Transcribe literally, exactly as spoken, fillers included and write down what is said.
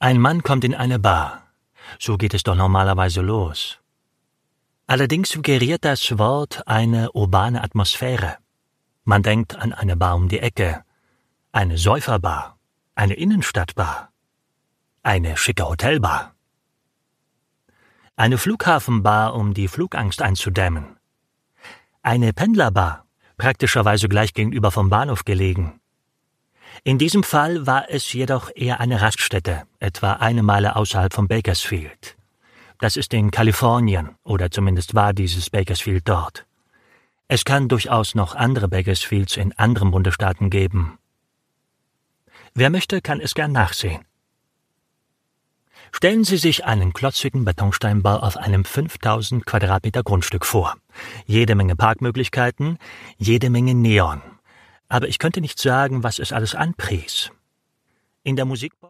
Ein Mann kommt in eine Bar. So geht es doch normalerweise los. Allerdings suggeriert das Wort eine urbane Atmosphäre. Man denkt an eine Bar um die Ecke, eine Säuferbar, eine Innenstadtbar, eine schicke Hotelbar, eine Flughafenbar, um die Flugangst einzudämmen, eine Pendlerbar, praktischerweise gleich gegenüber vom Bahnhof gelegen. In diesem Fall war es jedoch eher eine Raststätte, etwa eine Meile außerhalb von Bakersfield. Das ist in Kalifornien, oder zumindest war dieses Bakersfield dort. Es kann durchaus noch andere Bakersfields in anderen Bundesstaaten geben. Wer möchte, kann es gern nachsehen. Stellen Sie sich einen klotzigen Betonsteinbau auf einem fünftausend Quadratmeter Grundstück vor. Jede Menge Parkmöglichkeiten, jede Menge Neon. Aber ich könnte nicht sagen, was es alles anpries. In der Musik